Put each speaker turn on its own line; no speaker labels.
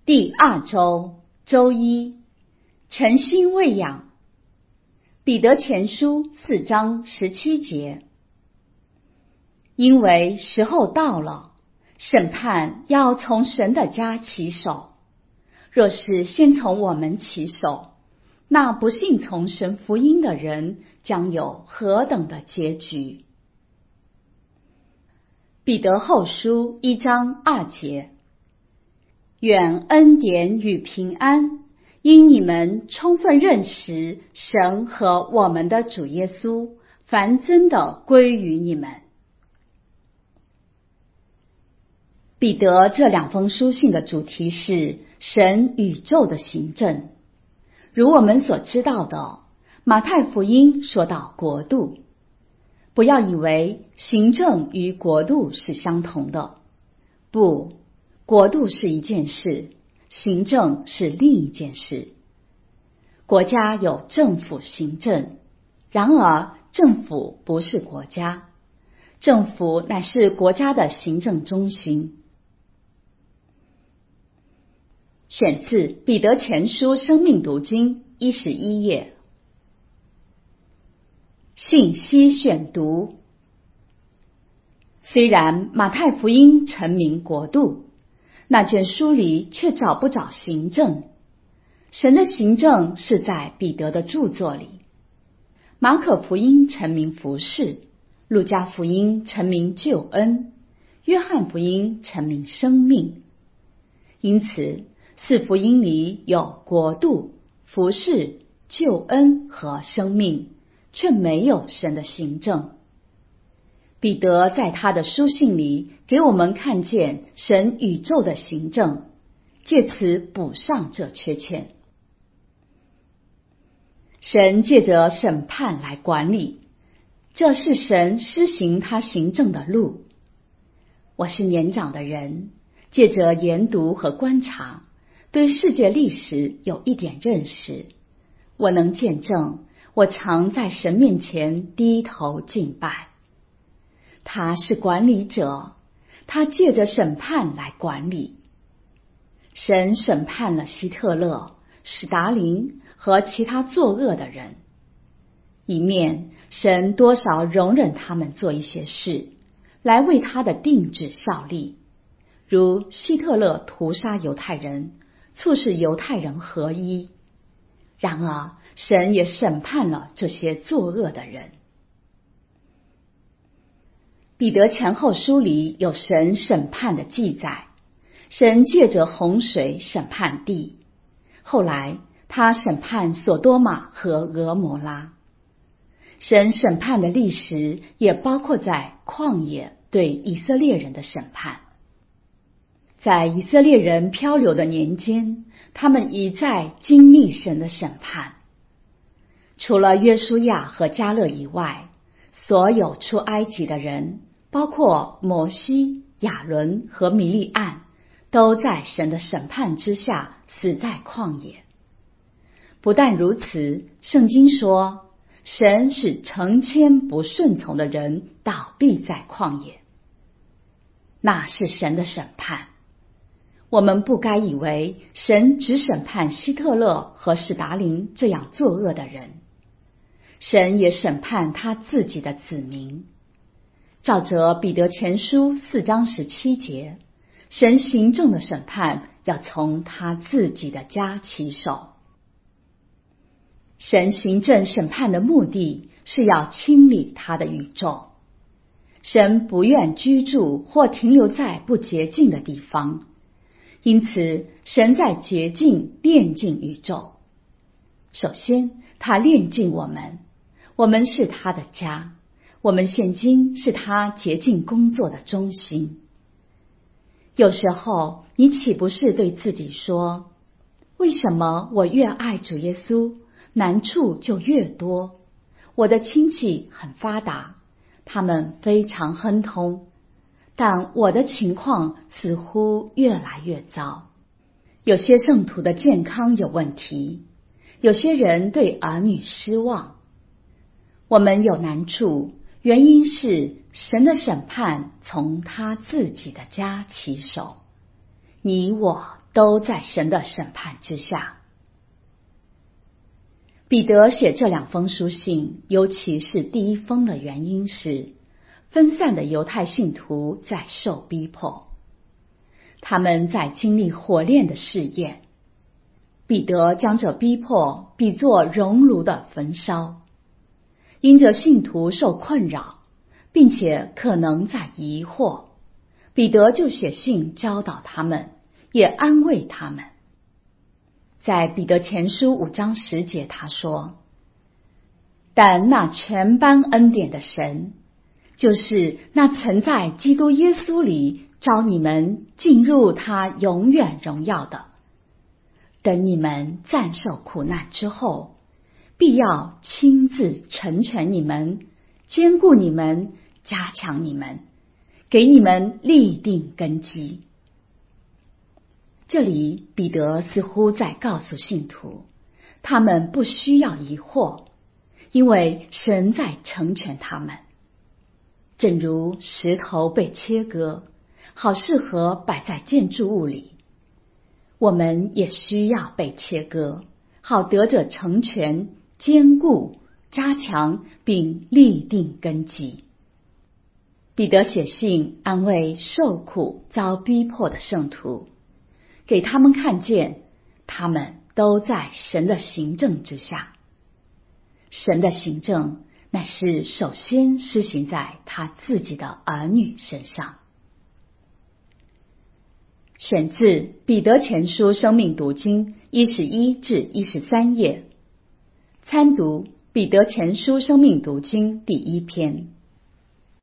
第2周周一，诚心喂养。彼得前书4章17节。因为时候到了，审判要从神的家起手。若是先从我们起手，那不信从神福音的人将有何等的结局。彼得后书1章2节。愿恩典与平安因你们充分认识神和我们的主耶稣，繁增的归于你们。彼得这2封书信的主题是神宇宙的行政。如我们所知道的，马太福音说到国度。不要以为行政与国度是相同的，不，国度是一件事，行政是另一件事。国家有政府行政，然而政府不是国家，政府乃是国家的行政中心。选自彼得前书生命读经11页。信息选读。虽然马太福音陈明国度，那卷书里却找不着行政。神的行政是在彼得的著作里。马可福音陈明服事，路加福音陈明救恩，约翰福音陈明生命。因此4福音里有国度、服事、救恩和生命，却没有神的行政。彼得在他的书信里给我们看见神宇宙的行政，借此补上这缺欠。神借着审判来管理，这是神施行他行政的路。我是年长的人，借着研读和观察，对世界历史有一点认识。我能见证，我常在神面前低头敬拜。他是管理者，他借着审判来管理。神审判了希特勒、史达林和其他作恶的人。一面，神多少容忍他们做一些事，来为他的定旨效力，如希特勒屠杀犹太人，促使犹太人合一。然而，神也审判了这些作恶的人。彼得前后书里有神审判的记载，神借着洪水审判地，后来他审判索多玛和俄摩拉。神审判的历史也包括在旷野对以色列人的审判。在以色列人漂流的年间，他们一再经历神的审判。除了约书亚和迦勒以外，所有出埃及的人，包括摩西、亚伦和米利暗，都在神的审判之下死在旷野。不但如此，圣经说，神使成千不顺从的人倒闭在旷野。那是神的审判。我们不该以为神只审判希特勒和史达林这样作恶的人，神也审判他自己的子民。照着彼得前书4章17节，神行政的审判要从他自己的家起手。神行政审判的目的是要清理他的宇宙。神不愿居住或停留在不洁净的地方，因此神在洁净炼净宇宙。首先，他炼净我们，我们是他的家，我们现今是他洁净工作的中心。有时候，你岂不是对自己说，为什么我越爱主耶稣，难处就越多？我的亲戚很发达，他们非常亨通，但我的情况似乎越来越糟。有些圣徒的健康有问题，有些人对儿女失望。我们有难处，原因是神的审判从他自己的家起手，你我都在神的审判之下。彼得写这2封书信，尤其是第1封的原因是，分散的犹太信徒在受逼迫，他们在经历火炼的试验。彼得将这逼迫比作熔炉的焚烧，因着信徒受困扰，并且可能在疑惑，彼得就写信教导他们，也安慰他们。在彼得前书5章10节他说，但那全般恩典的神，就是那曾在基督耶稣里召你们进入他永远荣耀的，等你们暂受苦难之后，必要亲自成全你们，坚固你们，加强你们，给你们立定根基。这里彼得似乎在告诉信徒，他们不需要疑惑，因为神在成全他们。正如石头被切割，好适合摆在建筑物里，我们也需要被切割，好得着成全、坚固、加强并立定根基。彼得写信安慰受苦遭逼迫的圣徒，给他们看见他们都在神的行政之下。神的行政乃是首先施行在他自己的儿女身上。选自彼得前书生命读经11至13页，参读彼得前书生命读经第1篇。